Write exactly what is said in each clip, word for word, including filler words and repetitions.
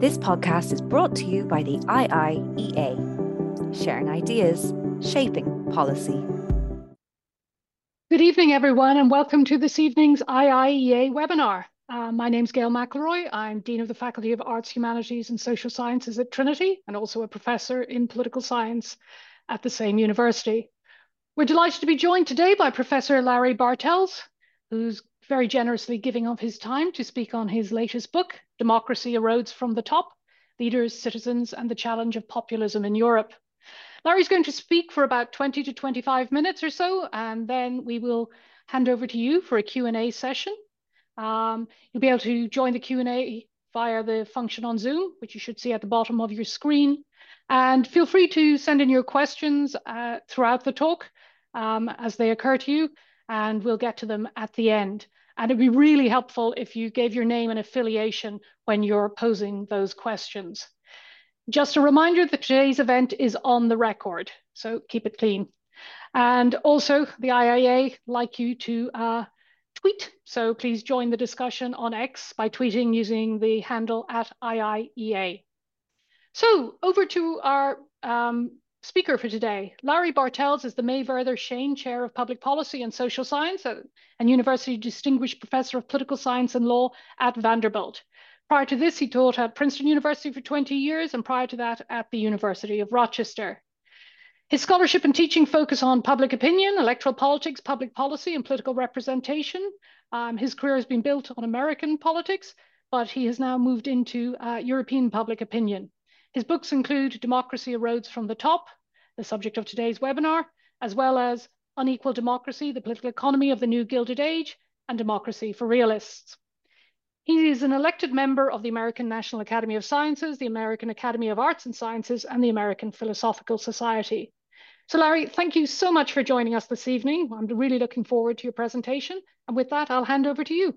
This podcast is brought to you by the I I E A, sharing ideas, shaping policy. Good evening, everyone, and welcome to this evening's I I E A webinar. Uh, my name's Gail McElroy. I'm Dean of the Faculty of Arts, Humanities and Social Sciences at Trinity, and also a professor in political science at the same university. We're delighted to be joined today by Professor Larry Bartels, who's very generously giving of his time to speak on his latest book, Democracy Erodes from the Top: Leaders, Citizens, and the Challenge of Populism in Europe. Larry's going to speak for about twenty to twenty-five minutes or so, and then we will hand over to you for a Q and A session. Um, you'll be able to join the Q and A via the function on Zoom, which you should see at the bottom of your screen. And feel free to send in your questions uh, throughout the talk um, as they occur to you, and we'll get to them at the end. And it'd be really helpful if you gave your name and affiliation when you're posing those questions. Just a reminder that today's event is on the record, so keep it clean. And also, the I I E A like you to uh, tweet, so please join the discussion on X by tweeting using the handle at I I E A. So over to our um, speaker for today. Larry Bartels is the May Werther Schoen Chair of Public Policy and Social Science and University Distinguished Professor of Political Science and Law at Vanderbilt. Prior to this, he taught at Princeton University for twenty years, and prior to that at the University of Rochester. His scholarship and teaching focus on public opinion, electoral politics, public policy, and political representation. Um, his career has been built on American politics, but he has now moved into uh, European public opinion. His books include Democracy Erodes from the Top, the subject of today's webinar, as well as Unequal Democracy, the Political Economy of the New Gilded Age, and Democracy for Realists. He is an elected member of the American National Academy of Sciences, the American Academy of Arts and Sciences, and the American Philosophical Society. So Larry, thank you so much for joining us this evening. I'm really looking forward to your presentation. And with that, I'll hand over to you.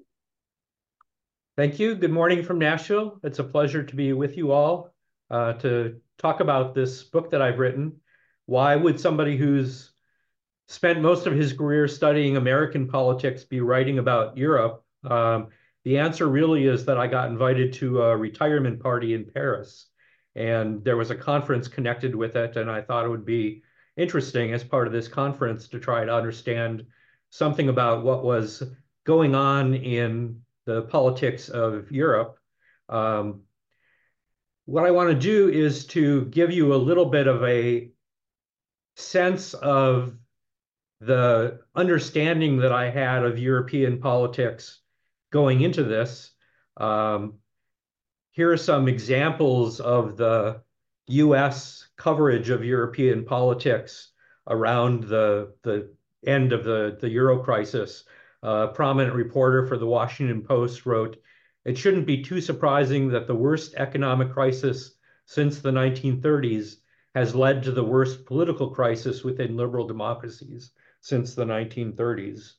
Thank you. Good morning from Nashville. It's a pleasure to be with you all uh, to talk about this book that I've written. Why would somebody who's spent most of his career studying American politics be writing about Europe? Um, the answer really is that I got invited to a retirement party in Paris, and there was a conference connected with it, and I thought it would be interesting as part of this conference to try to understand something about what was going on in the politics of Europe. Um, what I want to do is to give you a little bit of a sense of the understanding that I had of European politics going into this. Um, here are some examples of the U S coverage of European politics around the, the end of the, the Euro crisis. A prominent reporter for the Washington Post wrote, "It shouldn't be too surprising that the worst economic crisis since the nineteen thirties has led to the worst political crisis within liberal democracies since the nineteen thirties.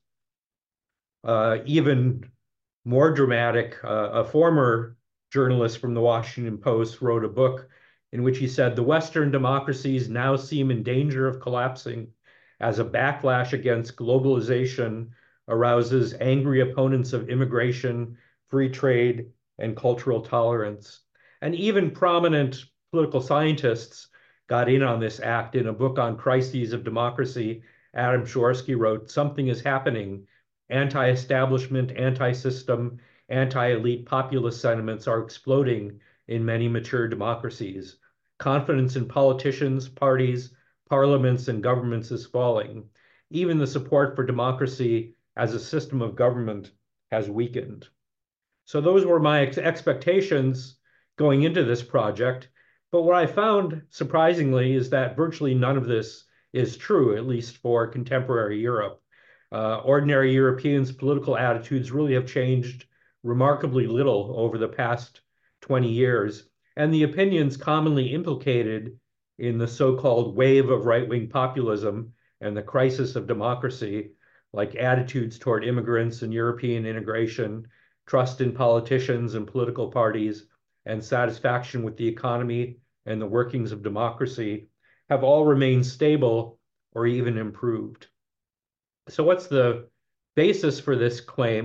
Uh, even more dramatic, uh, a former journalist from the Washington Post wrote a book in which he said, the Western democracies now seem in danger of collapsing as a backlash against globalization arouses angry opponents of immigration, free trade, and cultural tolerance. And even prominent political scientists got in on this act. In a book on crises of democracy, Adam Przeworski wrote, something is happening. Anti-establishment, anti-system, anti-elite populist sentiments are exploding in many mature democracies. Confidence in politicians, parties, parliaments, and governments is falling. Even the support for democracy as a system of government has weakened. So those were my ex expectations going into this project. But what I found, surprisingly, is that virtually none of this is true, at least for contemporary Europe. Uh, ordinary Europeans' political attitudes really have changed remarkably little over the past twenty years, and the opinions commonly implicated in the so-called wave of right-wing populism and the crisis of democracy, like attitudes toward immigrants and European integration, trust in politicians and political parties, and satisfaction with the economy and the workings of democracy, have all remained stable or even improved. So what's the basis for this claim?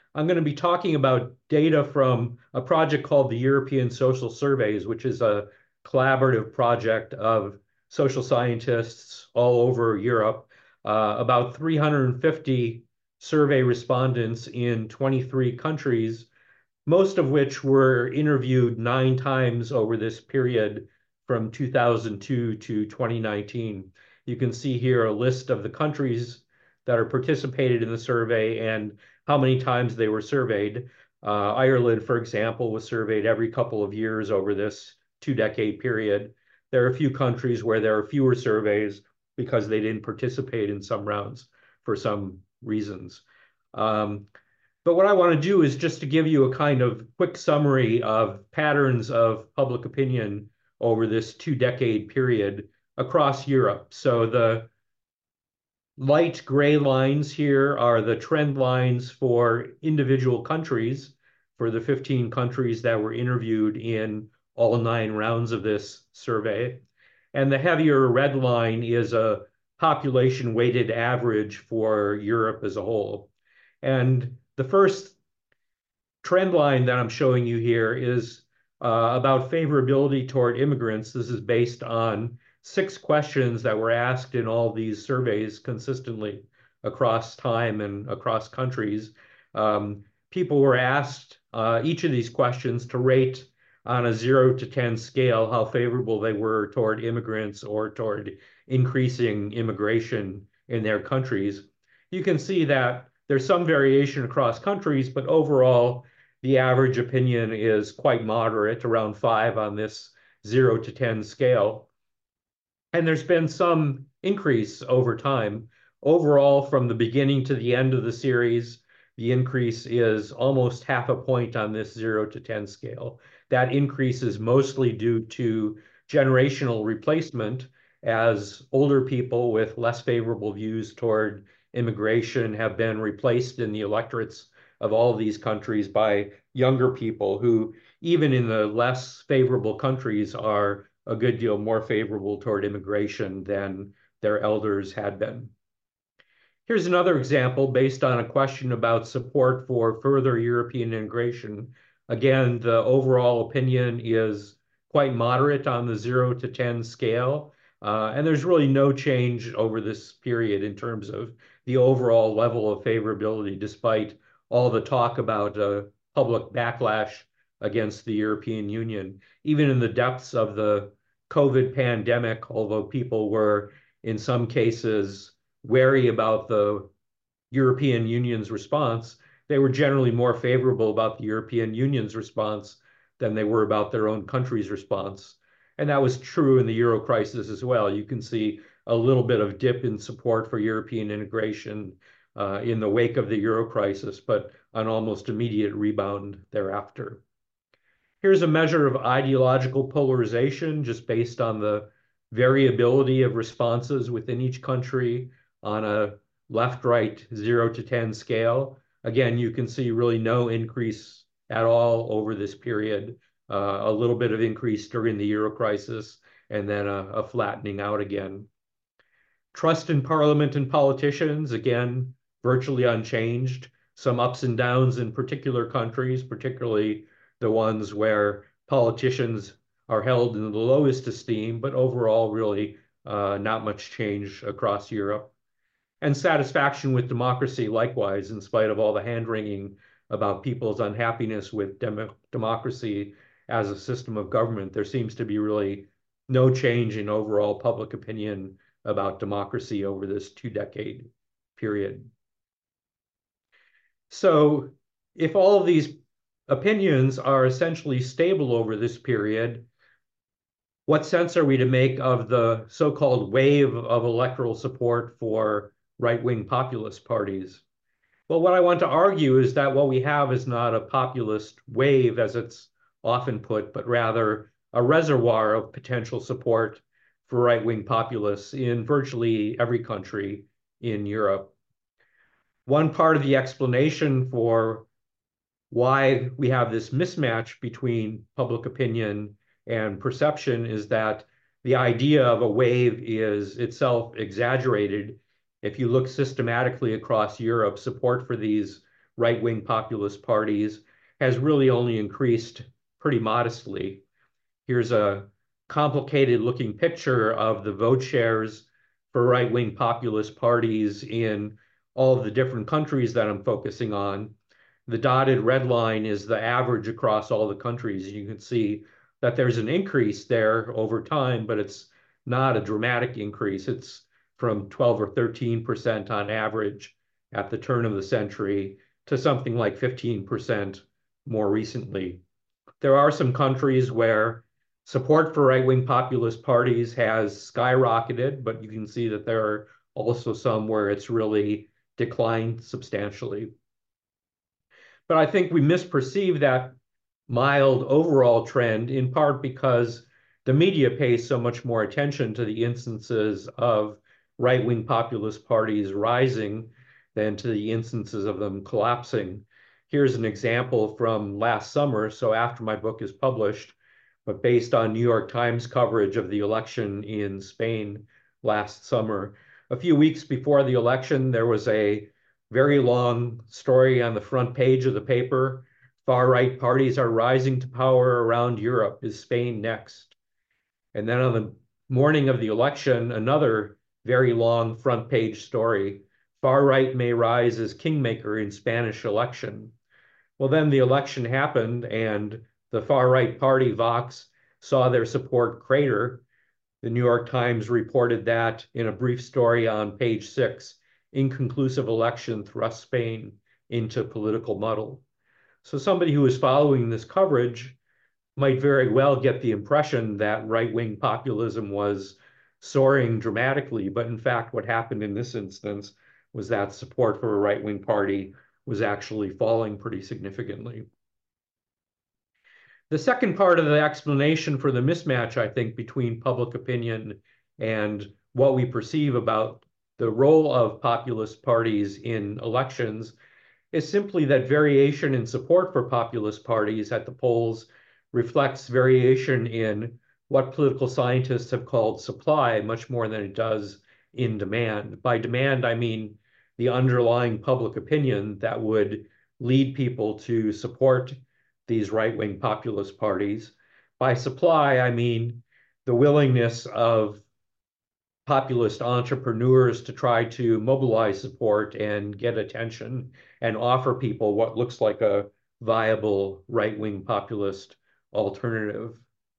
I'm going to be talking about data from a project called the European Social Surveys, which is a collaborative project of social scientists all over Europe, uh, about three hundred fifty survey respondents in twenty-three countries, most of which were interviewed nine times over this period from two thousand two to twenty nineteen. You can see here a list of the countries that are participated in the survey and how many times they were surveyed. Uh, Ireland, for example, was surveyed every couple of years over this two-decade period. There are a few countries where there are fewer surveys because they didn't participate in some rounds for some reasons. Um, but what I want to do is just to give you a kind of quick summary of patterns of public opinion over this two-decade period across Europe. So the light gray lines here are the trend lines for individual countries, for the fifteen countries that were interviewed in all nine rounds of this survey. And the heavier red line is a population weighted average for Europe as a whole. And the first trend line that I'm showing you here is uh, about favorability toward immigrants. This is based on six questions that were asked in all these surveys consistently across time and across countries. Um, people were asked uh, each of these questions to rate on a zero to ten scale how favorable they were toward immigrants or toward increasing immigration in their countries. You can see that there's some variation across countries, but overall, the average opinion is quite moderate, around five on this zero to ten scale. And there's been some increase over time. Overall, from the beginning to the end of the series, the increase is almost half a point on this zero to ten scale. That increase is mostly due to generational replacement, as older people with less favorable views toward immigration have been replaced in the electorates of all of these countries by younger people who, even in the less favorable countries, are a good deal more favorable toward immigration than their elders had been. Here's another example based on a question about support for further European integration. Again, the overall opinion is quite moderate on the zero to ten scale. Uh, and there's really no change over this period in terms of the overall level of favorability, despite all the talk about uh, public backlash against the European Union. Even in the depths of the COVID pandemic, although people were in some cases wary about the European Union's response, they were generally more favorable about the European Union's response than they were about their own country's response. And that was true in the Euro crisis as well. You can see a little bit of dip in support for European integration uh, in the wake of the Euro crisis, but an almost immediate rebound thereafter. Here's a measure of ideological polarization just based on the variability of responses within each country on a left-right zero to ten scale. Again, you can see really no increase at all over this period, uh, a little bit of increase during the Euro crisis, and then a, a flattening out again. Trust in Parliament and politicians, again, virtually unchanged. Some ups and downs in particular countries, particularly the ones where politicians are held in the lowest esteem, but overall, really uh, not much change across Europe. And satisfaction with democracy, likewise, in spite of all the hand-wringing about people's unhappiness with dem democracy as a system of government, there seems to be really no change in overall public opinion about democracy over this two-decade period. So if all of these opinions are essentially stable over this period, what sense are we to make of the so-called wave of electoral support for right-wing populist parties? Well, what I want to argue is that what we have is not a populist wave, as it's often put, but rather a reservoir of potential support for right-wing populists in virtually every country in Europe. One part of the explanation for why we have this mismatch between public opinion and perception is that the idea of a wave is itself exaggerated. If you look systematically across Europe, support for these right-wing populist parties has really only increased pretty modestly. Here's a complicated looking picture of the vote shares for right-wing populist parties in all of the different countries that I'm focusing on. The dotted red line is the average across all the countries. You can see that there's an increase there over time, but it's not a dramatic increase. It's from twelve or thirteen percent on average at the turn of the century to something like fifteen percent more recently. There are some countries where support for right-wing populist parties has skyrocketed, but you can see that there are also some where it's really declined substantially. But I think we misperceive that mild overall trend in part because the media pays so much more attention to the instances of right-wing populist parties rising than to the instances of them collapsing. Here's an example from last summer, so after my book is published, but based on New York Times coverage of the election in Spain last summer. A few weeks before the election, there was a very long story on the front page of the paper. Far-right parties are rising to power around Europe. Is Spain next? And then on the morning of the election, another very long front page story. Far-right may rise as kingmaker in Spanish election. Well, then the election happened and the far-right party, Vox, saw their support crater. The New York Times reported that in a brief story on page six. Inconclusive election thrust Spain into political muddle. So somebody who is following this coverage might very well get the impression that right-wing populism was soaring dramatically, but in fact, what happened in this instance was that support for a right-wing party was actually falling pretty significantly. The second part of the explanation for the mismatch, I think, between public opinion and what we perceive about the role of populist parties in elections is simply that variation in support for populist parties at the polls reflects variation in what political scientists have called supply much more than it does in demand. By demand, I mean the underlying public opinion that would lead people to support these right-wing populist parties. By supply, I mean the willingness of populist entrepreneurs to try to mobilize support and get attention and offer people what looks like a viable right-wing populist alternative.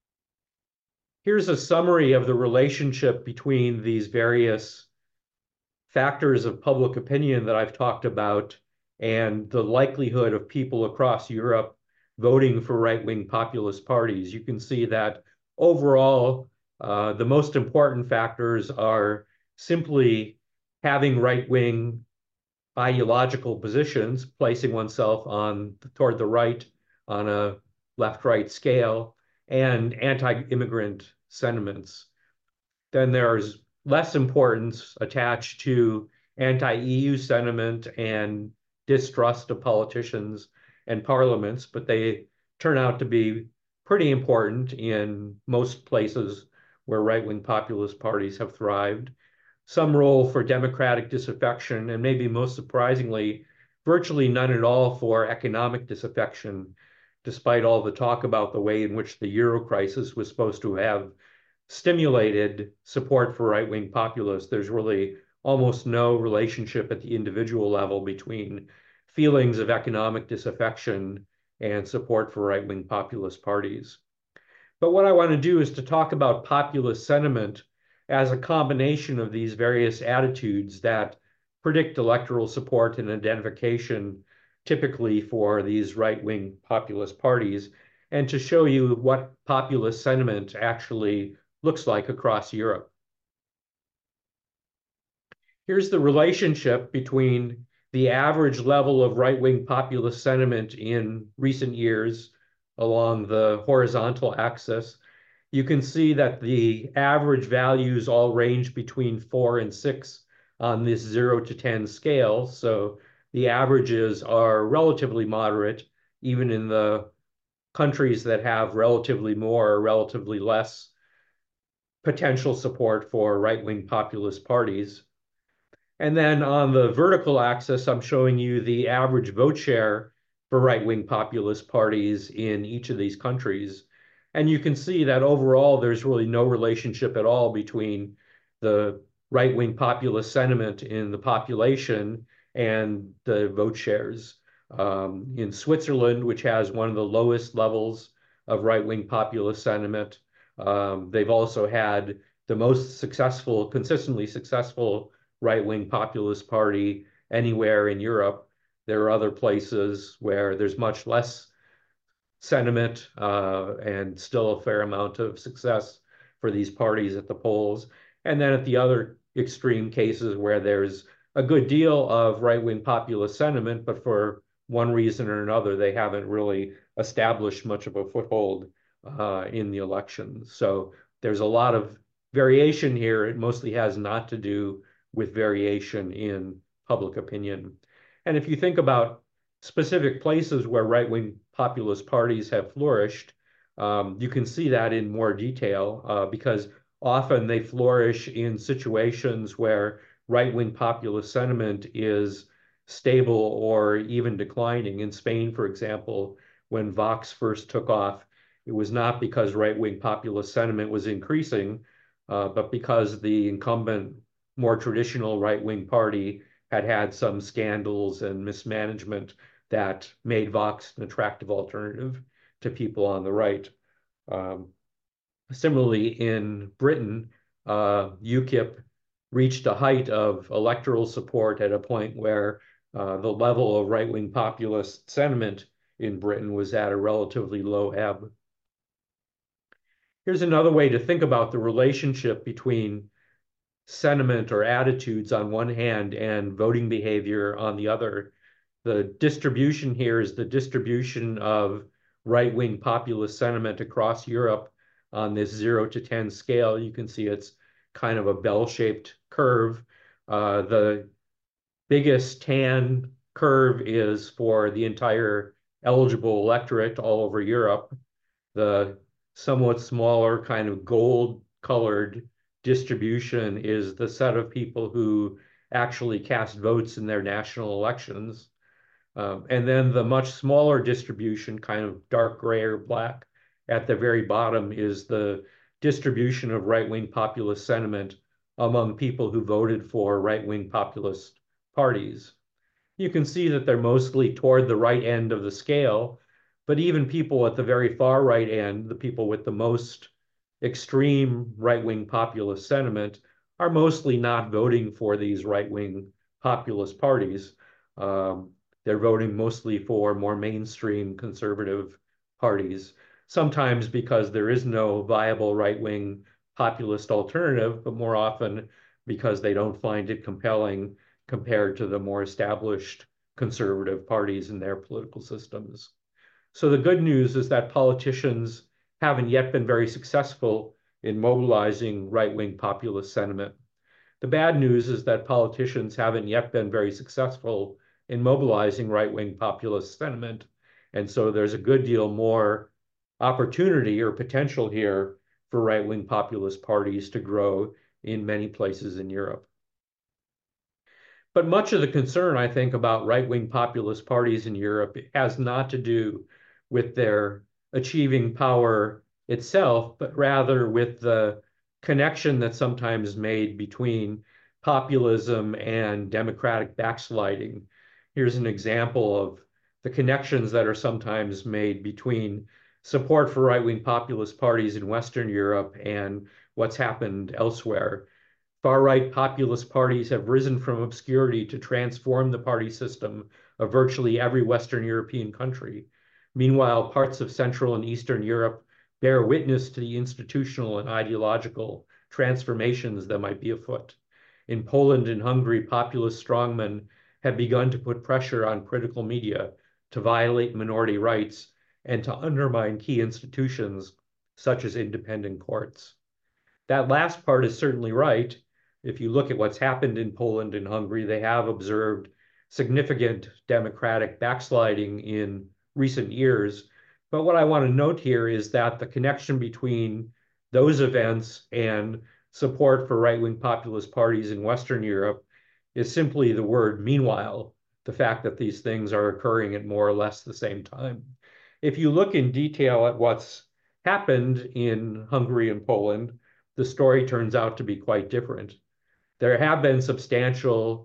Here's a summary of the relationship between these various factors of public opinion that I've talked about and the likelihood of people across Europe voting for right-wing populist parties. You can see that overall, uh, the most important factors are simply having right-wing ideological positions, placing oneself on toward the right on a left-right scale, and anti-immigrant sentiments. Then there's less importance attached to anti-E U sentiment and distrust of politicians and parliaments, but they turn out to be pretty important in most places where right-wing populist parties have thrived. Some role for democratic disaffection, and maybe most surprisingly, virtually none at all for economic disaffection, despite all the talk about the way in which the Euro crisis was supposed to have stimulated support for right-wing populists. There's really almost no relationship at the individual level between feelings of economic disaffection and support for right-wing populist parties. But what I want to do is to talk about populist sentiment as a combination of these various attitudes that predict electoral support and identification typically for these right-wing populist parties, and to show you what populist sentiment actually looks like across Europe. Here's the relationship between the average level of right-wing populist sentiment in recent years along the horizontal axis. You can see that the average values all range between four and six on this zero to ten scale. So the averages are relatively moderate, even in the countries that have relatively more or relatively less potential support for right-wing populist parties. And then on the vertical axis, I'm showing you the average vote share for right-wing populist parties in each of these countries. And you can see that overall, there's really no relationship at all between the right-wing populist sentiment in the population and the vote shares. Um, in Switzerland, which has one of the lowest levels of right-wing populist sentiment, um, they've also had the most successful, consistently successful right-wing populist party anywhere in Europe. There are other places where there's much less sentiment uh, and still a fair amount of success for these parties at the polls. And then at the other extreme cases where there's a good deal of right-wing populist sentiment, but for one reason or another, they haven't really established much of a foothold uh, in the election. So there's a lot of variation here. It mostly has not to do with variation in public opinion. And if you think about specific places where right-wing populist parties have flourished, um, you can see that in more detail uh, because often they flourish in situations where right-wing populist sentiment is stable or even declining. In Spain, for example, when Vox first took off, it was not because right-wing populist sentiment was increasing, uh, but because the incumbent, more traditional right-wing party had had some scandals and mismanagement that made Vox an attractive alternative to people on the right. Um, similarly, in Britain, uh, UKIP reached a height of electoral support at a point where uh, the level of right-wing populist sentiment in Britain was at a relatively low ebb. Here's another way to think about the relationship between sentiment or attitudes on one hand and voting behavior on the other. The distribution here is the distribution of right-wing populist sentiment across Europe on this zero to ten scale. You can see it's kind of a bell-shaped curve. Uh, the biggest tan curve is for the entire eligible electorate all over Europe. The somewhat smaller kind of gold-colored distribution is the set of people who actually cast votes in their national elections. Um, and then the much smaller distribution, kind of dark gray or black at the very bottom, is the distribution of right-wing populist sentiment among people who voted for right-wing populist parties. You can see that they're mostly toward the right end of the scale, but even people at the very far right end, the people with the most extreme right-wing populist sentiment, are mostly not voting for these right-wing populist parties. Um, they're voting mostly for more mainstream conservative parties, sometimes because there is no viable right-wing populist alternative, but more often because they don't find it compelling compared to the more established conservative parties in their political systems. So the good news is that politicians haven't yet been very successful in mobilizing right-wing populist sentiment. The bad news is that politicians haven't yet been very successful in mobilizing right-wing populist sentiment. And so there's a good deal more opportunity or potential here for right-wing populist parties to grow in many places in Europe. But much of the concern, I think, about right-wing populist parties in Europe has not to do with their achieving power itself, but rather with the connection that's sometimes made between populism and democratic backsliding. Here's an example of the connections that are sometimes made between support for right-wing populist parties in Western Europe and what's happened elsewhere. Far-right populist parties have risen from obscurity to transform the party system of virtually every Western European country. Meanwhile, parts of Central and Eastern Europe bear witness to the institutional and ideological transformations that might be afoot. In Poland and Hungary, populist strongmen have begun to put pressure on critical media to violate minority rights and to undermine key institutions such as independent courts. That last part is certainly right. If you look at what's happened in Poland and Hungary, they have observed significant democratic backsliding in recent years. But what I want to note here is that the connection between those events and support for right-wing populist parties in Western Europe is simply the word meanwhile, the fact that these things are occurring at more or less the same time. If you look in detail at what's happened in Hungary and Poland, the story turns out to be quite different. There have been substantial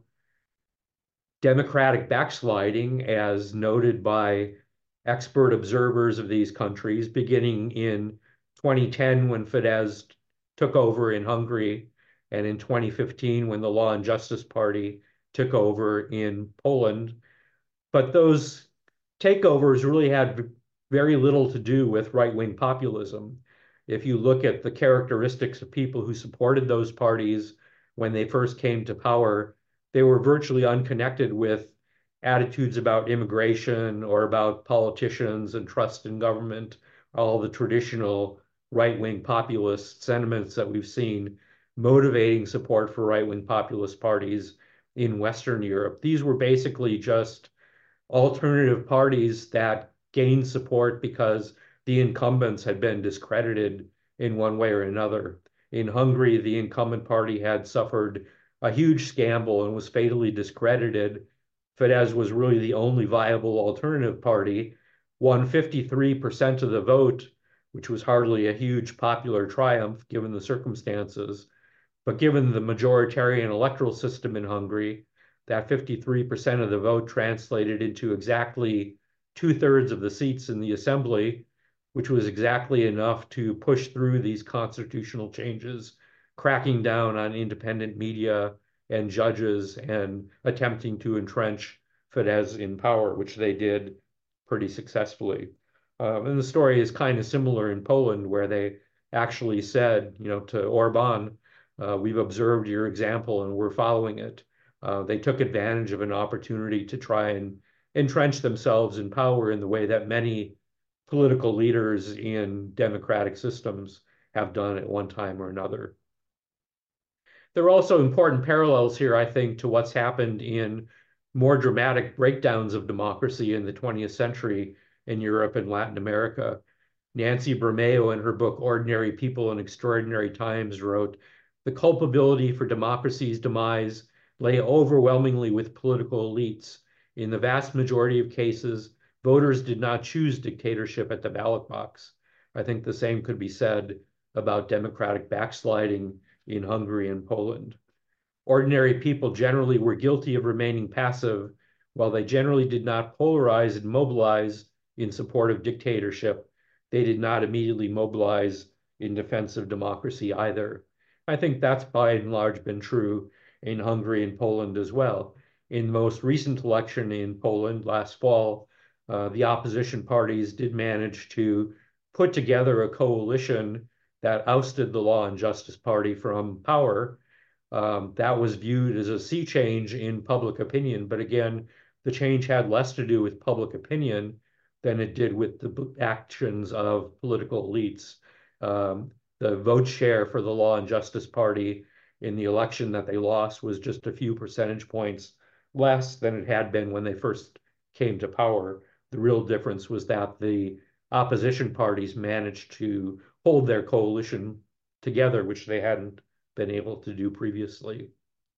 democratic backsliding, as noted by expert observers of these countries, beginning in twenty ten when Fidesz took over in Hungary, and in twenty fifteen when the Law and Justice Party took over in Poland. But those takeovers really had very little to do with right-wing populism. If you look at the characteristics of people who supported those parties when they first came to power, they were virtually unconnected with attitudes about immigration or about politicians and trust in government, all the traditional right-wing populist sentiments that we've seen motivating support for right-wing populist parties in Western Europe. These were basically just alternative parties that gained support because the incumbents had been discredited in one way or another. In Hungary, the incumbent party had suffered a huge scandal and was fatally discredited. Fidesz was really the only viable alternative party, won fifty-three percent of the vote, which was hardly a huge popular triumph given the circumstances. But given the majoritarian electoral system in Hungary, that fifty-three percent of the vote translated into exactly two-thirds of the seats in the assembly, which was exactly enough to push through these constitutional changes, cracking down on independent media and judges and attempting to entrench Fidesz in power, which they did pretty successfully. Um, and the story is kind of similar in Poland, where they actually said, you know, to Orban, uh, we've observed your example and we're following it. Uh, they took advantage of an opportunity to try and entrench themselves in power in the way that many political leaders in democratic systems have done at one time or another. There are also important parallels here, I think, to what's happened in more dramatic breakdowns of democracy in the twentieth century in Europe and Latin America. Nancy Bermeo, in her book Ordinary People in Extraordinary Times, wrote, "The culpability for democracy's demise lay overwhelmingly with political elites. In the vast majority of cases, voters did not choose dictatorship at the ballot box." I think the same could be said about democratic backsliding in Hungary and Poland. Ordinary people generally were guilty of remaining passive, while they generally did not polarize and mobilize in support of dictatorship. They did not immediately mobilize in defense of democracy either. I think that's by and large been true in Hungary and Poland as well. In the most recent election in Poland last fall, uh, the opposition parties did manage to put together a coalition that ousted the Law and Justice Party from power. Um, that was viewed as a sea change in public opinion. But again, the change had less to do with public opinion than it did with the actions of political elites. Um, the vote share for the Law and Justice Party in the election that they lost was just a few percentage points less than it had been when they first came to power. The real difference was that the opposition parties managed to hold their coalition together, which they hadn't been able to do previously.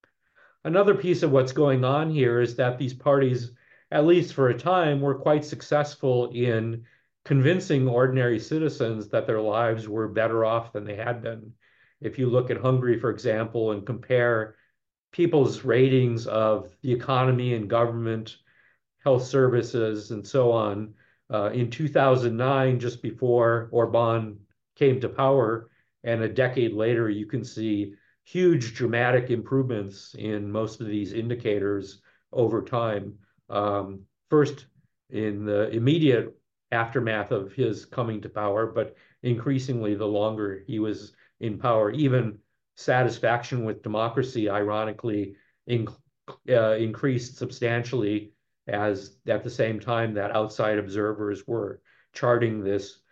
Another piece of what's going on here is that these parties, at least for a time, were quite successful in convincing ordinary citizens that their lives were better off than they had been. If you look at Hungary, for example, and compare people's ratings of the economy and government, health services, and so on, uh, in two thousand nine, just before Orban came to power, and a decade later, you can see huge dramatic improvements in most of these indicators over time. Um, first, in the immediate aftermath of his coming to power, but increasingly the longer he was in power, even satisfaction with democracy, ironically, in, uh, increased substantially as at the same time that outside observers were charting this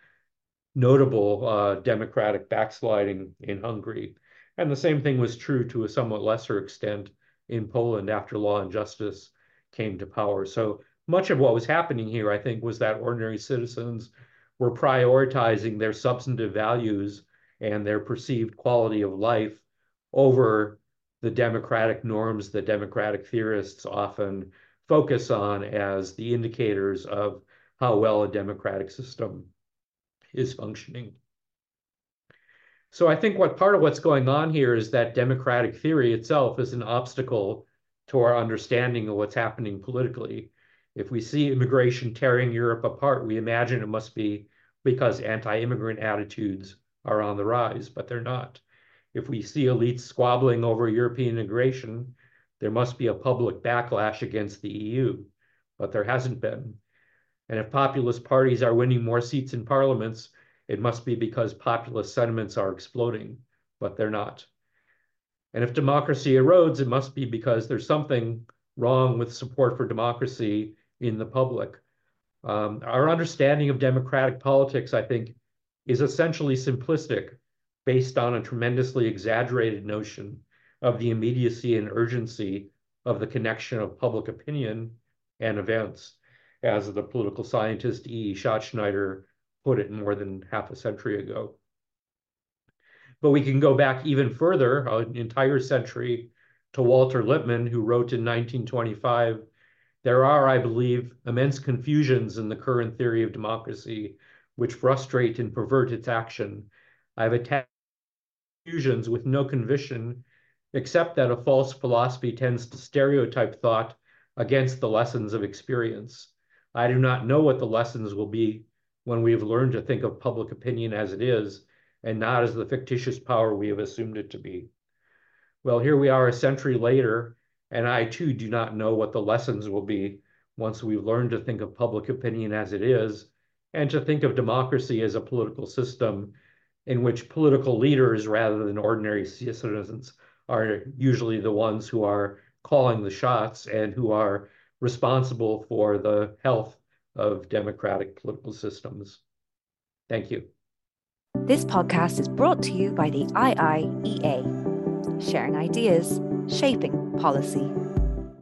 notable uh, democratic backsliding in Hungary. And the same thing was true to a somewhat lesser extent in Poland after Law and Justice came to power. So much of what was happening here, I think, was that ordinary citizens were prioritizing their substantive values and their perceived quality of life over the democratic norms that democratic theorists often focus on as the indicators of how well a democratic system is functioning. So I think what part of what's going on here is that democratic theory itself is an obstacle to our understanding of what's happening politically. If we see immigration tearing Europe apart, we imagine it must be because anti-immigrant attitudes are on the rise, but they're not. If we see elites squabbling over European integration, there must be a public backlash against the E U, but there hasn't been. And if populist parties are winning more seats in parliaments, it must be because populist sentiments are exploding, but they're not. And if democracy erodes, it must be because there's something wrong with support for democracy in the public. Um, our understanding of democratic politics, I think, is essentially simplistic, based on a tremendously exaggerated notion of the immediacy and urgency of the connection of public opinion and events, as the political scientist E E Schachtschneider put it more than half a century ago. But we can go back even further, an entire century, to Walter Lippmann, who wrote in nineteen twenty-five, "There are, I believe, immense confusions in the current theory of democracy, which frustrate and pervert its action. I have attacked confusions with no conviction, except that a false philosophy tends to stereotype thought against the lessons of experience. I do not know what the lessons will be when we have learned to think of public opinion as it is, and not as the fictitious power we have assumed it to be." Well, here we are a century later, and I too do not know what the lessons will be once we've learned to think of public opinion as it is, and to think of democracy as a political system in which political leaders, rather than ordinary citizens, are usually the ones who are calling the shots and who are responsible for the health of democratic political systems. Thank you. This podcast is brought to you by the I I E A, sharing ideas, shaping policy.